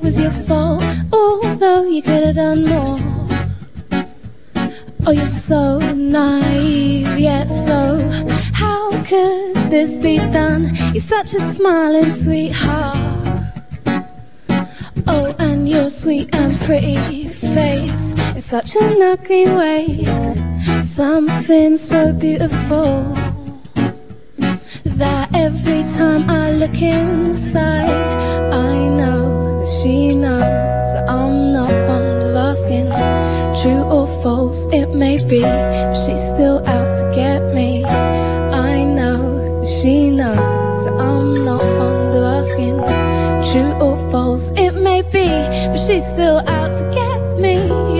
was your fault, although you could have done more. Oh, you're so naive, yet so how could this be done? You're such a smiling sweetheart. Oh, and your sweet and pretty face in such an ugly way. Something so beautiful that every time I look inside, I know that she knows that I'm not fond of asking. True or false it may be, but she's still out to get me. I know that she knows that I'm not fond of asking. True or false it may be, but she's still out to get me.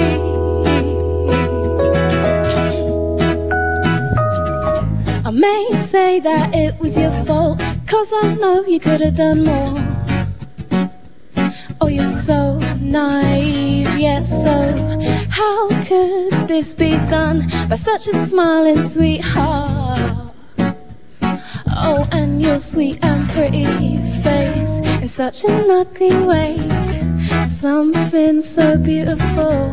I may say that it was your fault, 'cause I know you could have done more. Oh, you're so naive, yet so how could this be done by such a smiling sweetheart? Oh, and your sweet and pretty face in such an ugly way. Something so beautiful.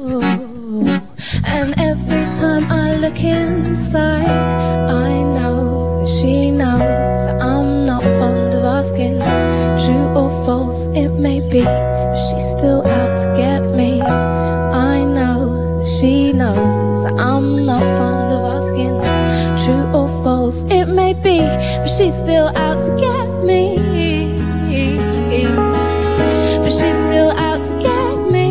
And every time I look inside, I know that she knows that I'm not fond of asking. True or false it may be, but she's still out to get me. I know that she knows that I'm not fond of asking. True or false it may be, but she's still out to get me. But she's still out to get me.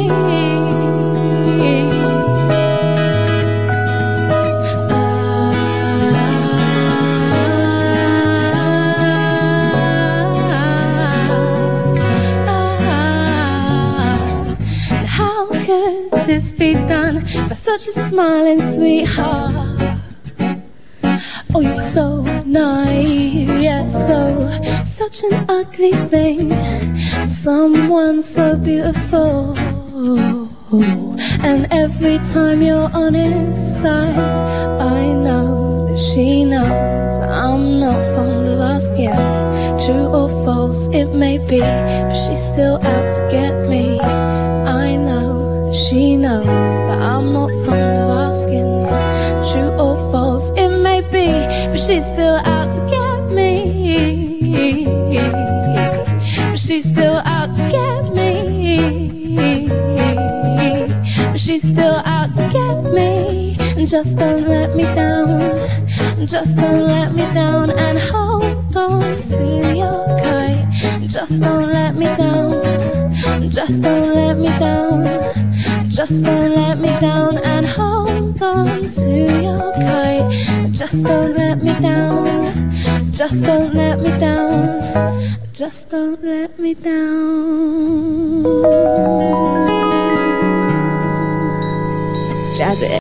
This be done by such a smiling sweetheart. Oh, you're so naive, yeah, so such an ugly thing. Someone so beautiful. And every time you're on his side, I know that she knows that I'm not fond of asking. True or false it may be, but she's still out to get me. I know she knows that I'm not fond of asking. True or false it may be, but she's still out to get me. But she's still out to get me. But she's still out to get me. And just don't let me down. Just don't let me down. And hold on to your kite. Just don't let me down. Just don't let me down. Just don't let me down. And hold on to your kite. Just don't let me down. Just don't let me down. Just don't let me down. Jazz it.